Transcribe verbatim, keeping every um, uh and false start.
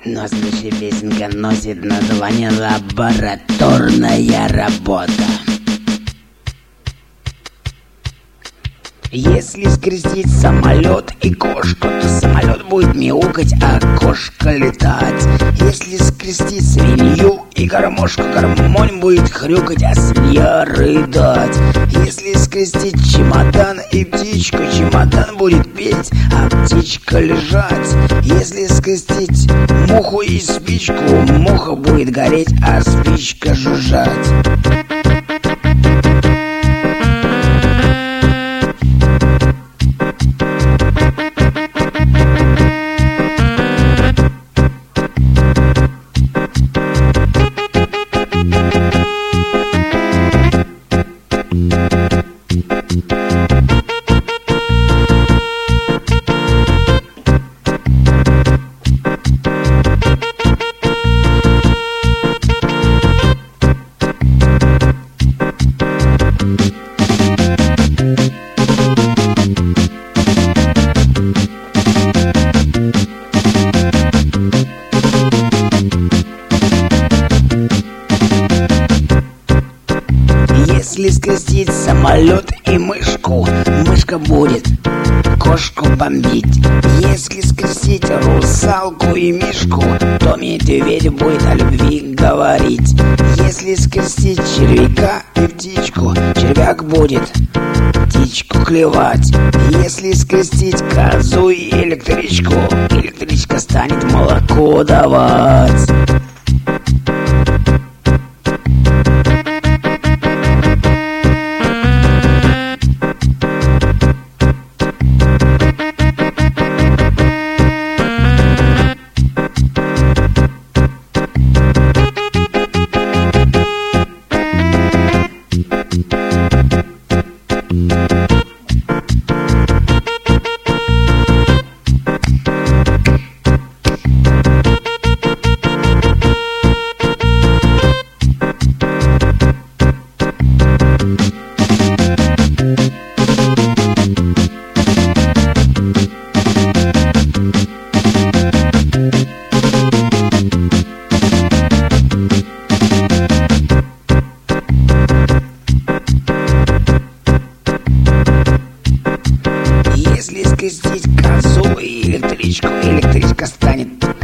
Но слушай, песенка носит название «Лабораторная работа». Если скрестить самолет и кошку, то самолет будет мяукать, а кошка летать. Если скрестить свинью и гармошку, гармонь будет хрюкать, а свинья рыдать. Если скрестить чемодан и птичку, чемодан будет петь, а птичка лежать. Если скрестить муху и спичку, муха будет гореть, а спичка жужжать. Если скрестить самолет и мышку, мышка будет кошку бомбить. Если скрестить русалку и мишку, то медведь будет о любви говорить. Если скрестить червяка и птичку, червяк будет птичку клевать. Если скрестить козу и электричку, электричка станет молоко давать. Если скрестить козу и электричку, электричка станет